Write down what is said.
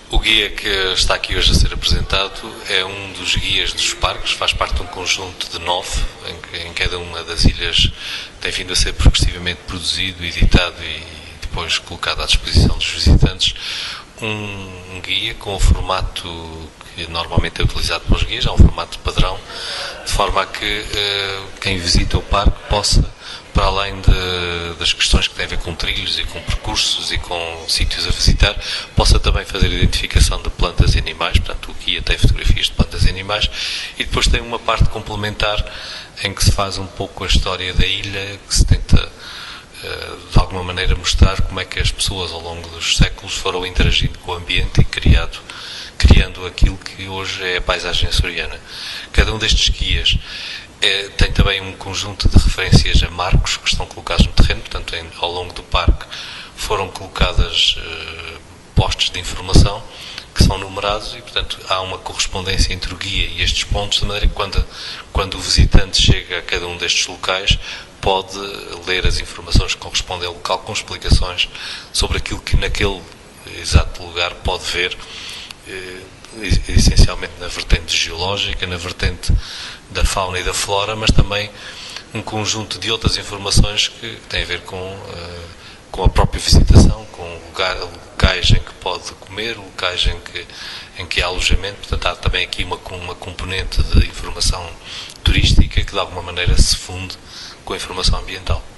O guia que está aqui hoje a ser apresentado é um dos guias dos parques, faz parte de um conjunto de 9, em cada uma das ilhas tem vindo a ser progressivamente produzido, editado e depois colocado à disposição dos visitantes um guia com o formato que normalmente é utilizado pelos guias, é um formato padrão, de forma a que quem visita o parque possa, para além das questões que têm a ver com trilhos e com percursos e com sítios a visitar, possa também fazer a identificação de plantas e animais. Portanto, o guia tem fotografias de plantas e animais e depois tem uma parte complementar em que se faz um pouco a história da ilha, que se tenta de alguma maneira mostrar como é que as pessoas ao longo dos séculos foram interagindo com o ambiente e criando aquilo que hoje é a paisagem açoriana. Cada um destes guias tem também um conjunto de referências a marcos que estão colocados no terreno, portanto ao longo do parque foram colocadas postes de informação que são numerados e, portanto, há uma correspondência entre o guia e estes pontos, de maneira que quando o visitante chega a cada um destes locais pode ler as informações que correspondem ao local com explicações sobre aquilo que naquele exato lugar pode ver, essencialmente na vertente geológica, na vertente da fauna e da flora, mas também um conjunto de outras informações que têm a ver com a própria visitação, com locais em que pode comer, locais em que há alojamento. Portanto, há também aqui uma componente de informação turística que de alguma maneira se funde com a informação ambiental.